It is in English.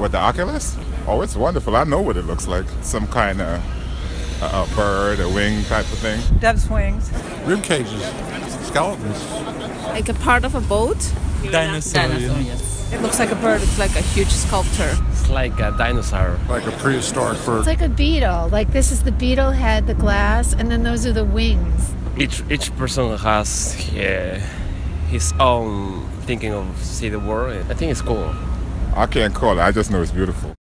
What, the Oculus? Oh, it's wonderful. I know what it looks like. Some kind of a bird, a wing type of thing. Dove's wings. Rib cages, skeletons. Like a part of a boat? Dinosaur, yes. It looks like a bird. It's like a huge sculpture. It's like a dinosaur. Like a prehistoric bird. It's like a beetle. Like this is the beetle head, the glass, and then those are the wings. Each person has his own thinking of see the world. I think it's cool. I can't call it. I just know it's beautiful.